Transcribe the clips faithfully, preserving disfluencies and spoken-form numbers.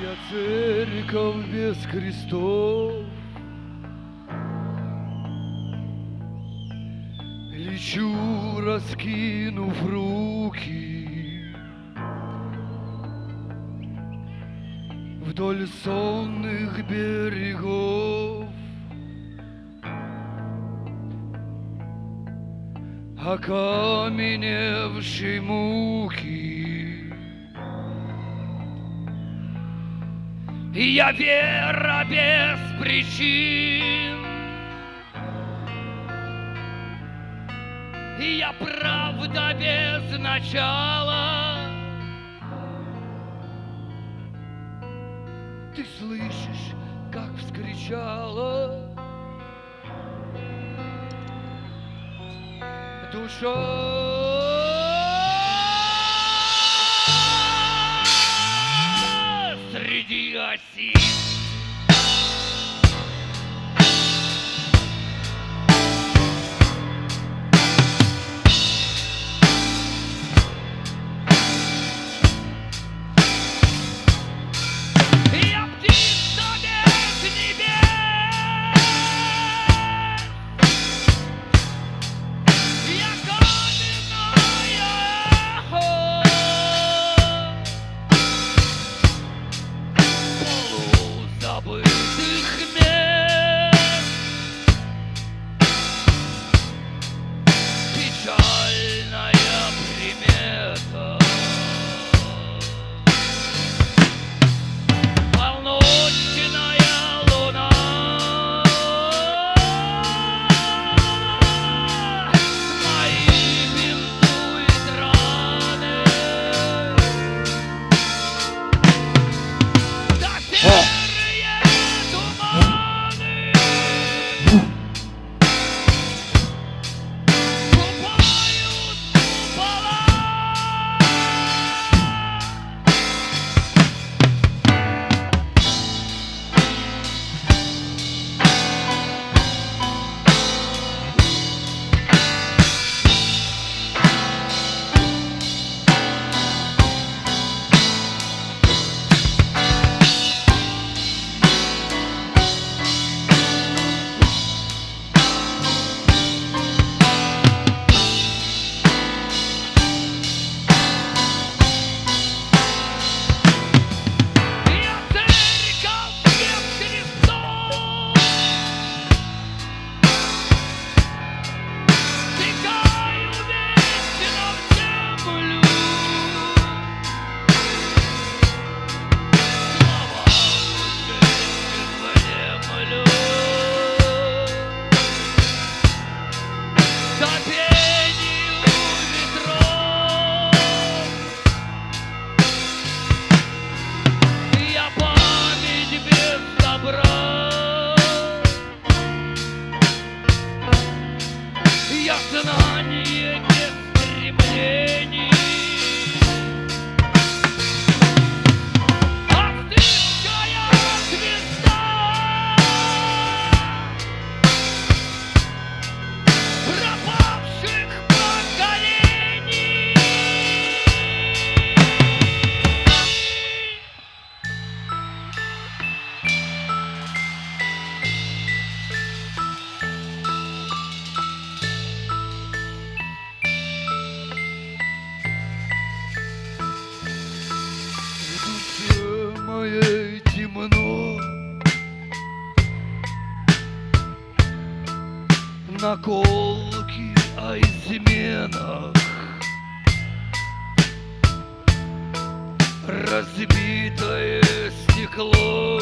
Я церковь без крестов, лечу, раскинув руки, вдоль сонных берегов, окаменевшей муки. И я вера без причин, и я правда без начала. Ты слышишь, как вскричала душа среди осин. Я птица без небес, я каменное эхо полузабытых мест, печальная примета. Полночная луна мои бинтует раны. Да серые туманы купают купола. Я церковь без крестов, стекаю вечно в землю, слова уже внемлю, сопению ветров. Я память без добра, я знание без стремлений, остывшая звезда пропавших поколений. В душе моей темно, наколки о изменах, разбитое стекло,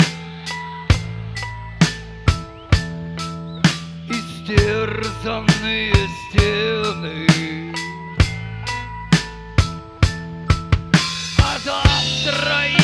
истерзанные стены. А завтра